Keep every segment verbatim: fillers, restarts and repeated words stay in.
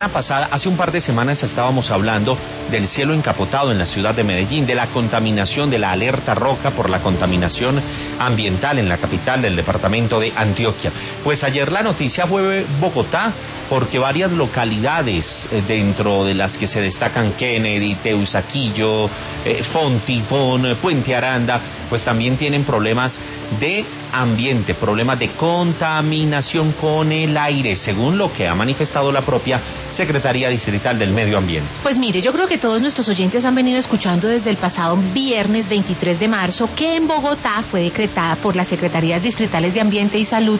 Pasada, hace un par de semanas estábamos hablando del cielo encapotado en la ciudad de Medellín, de la contaminación, de la alerta roja por la contaminación ambiental en la capital del departamento de Antioquia. Pues ayer la noticia fue Bogotá, porque varias localidades eh, dentro de las que se destacan Kennedy, Teusaquillo, eh, Fontibón, eh, Puente Aranda, pues también tienen problemas de ambiente, problemas de contaminación con el aire, según lo que ha manifestado la propia Secretaría Distrital del Medio Ambiente. Pues mire, yo creo que todos nuestros oyentes han venido escuchando desde el pasado viernes veintitrés de marzo que en Bogotá fue decretada por las Secretarías Distritales de Ambiente y Salud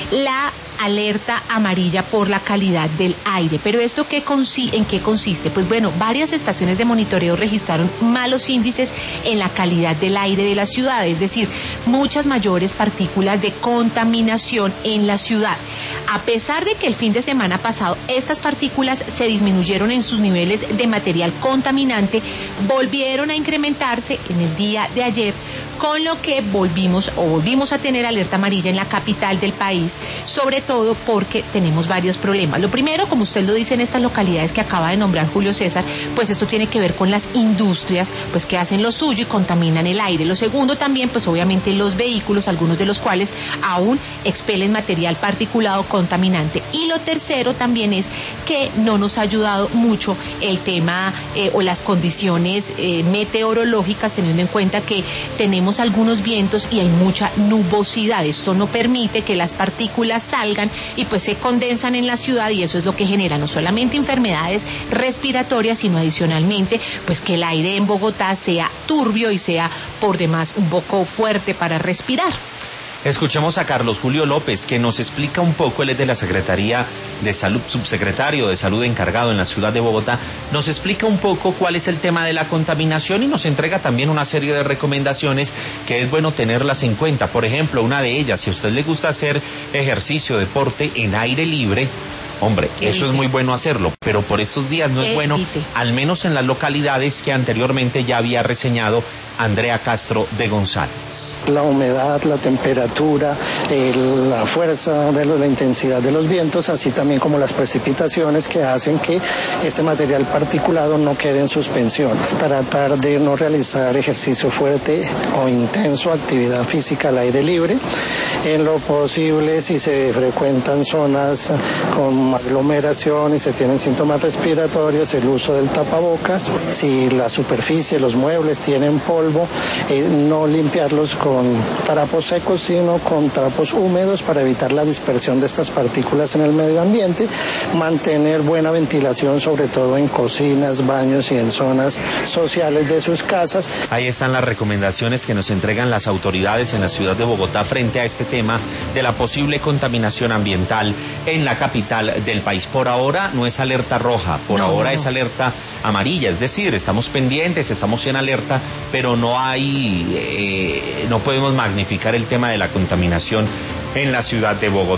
la alerta amarilla por la calidad del aire. Pero ¿esto qué consi- en qué consiste? Pues bueno, varias estaciones de monitoreo registraron malos índices en la calidad del aire de la ciudad, es decir, muchas mayores partículas de contaminación en la ciudad. A pesar de que el fin de semana pasado estas partículas se disminuyeron en sus niveles de material contaminante, volvieron a incrementarse en el día de ayer, con lo que volvimos o volvimos a tener alerta amarilla en la capital del país, sobre todo porque tenemos varios problemas. Lo primero, como usted lo dice, en estas localidades que acaba de nombrar Julio César, pues esto tiene que ver con las industrias, pues que hacen lo suyo y contaminan el aire. Lo segundo también, pues obviamente los vehículos, algunos de los cuales aún expelen material particulado contaminante. Y lo tercero también es que no nos ha ayudado mucho el tema eh, o las condiciones eh, meteorológicas, teniendo en cuenta que tenemos algunos vientos y hay mucha nubosidad. Esto no permite que las partículas salgan y pues se condensan en la ciudad, y eso es lo que genera no solamente enfermedades respiratorias, sino adicionalmente pues que el aire en Bogotá sea turbio y sea por demás un poco fuerte para respirar. Escuchemos a Carlos Julio López, que nos explica un poco. Él es de la Secretaría de Salud, subsecretario de Salud encargado en la ciudad de Bogotá. Nos explica un poco cuál es el tema de la contaminación y nos entrega también una serie de recomendaciones que es bueno tenerlas en cuenta. Por ejemplo, una de ellas, si a usted le gusta hacer ejercicio, deporte en aire libre, hombre, Evite. Eso es muy bueno hacerlo, pero por estos días no es Evite. bueno, al menos en las localidades que anteriormente ya había reseñado Andrea Castro de González. La humedad, la temperatura, eh, la fuerza, de lo, la intensidad de los vientos, así también como las precipitaciones que hacen que este material particulado no quede en suspensión. Tratar de no realizar ejercicio fuerte o intenso, actividad física al aire libre. En lo posible, si se frecuentan zonas con aglomeración y se tienen síntomas respiratorios, el uso del tapabocas. Si la superficie, los muebles tienen polvo, eh, no limpiarlos con trapos secos, sino con trapos húmedos para evitar la dispersión de estas partículas en el medio ambiente. Mantener buena ventilación, sobre todo en cocinas, baños y en zonas sociales de sus casas. Ahí están las recomendaciones que nos entregan las autoridades en la ciudad de Bogotá frente a este tema de la posible contaminación ambiental en la capital del país. Por ahora no es alerta roja, por no, ahora no. es alerta amarilla, es decir, estamos pendientes, estamos en alerta, pero no hay, eh, no podemos magnificar el tema de la contaminación en la ciudad de Bogotá.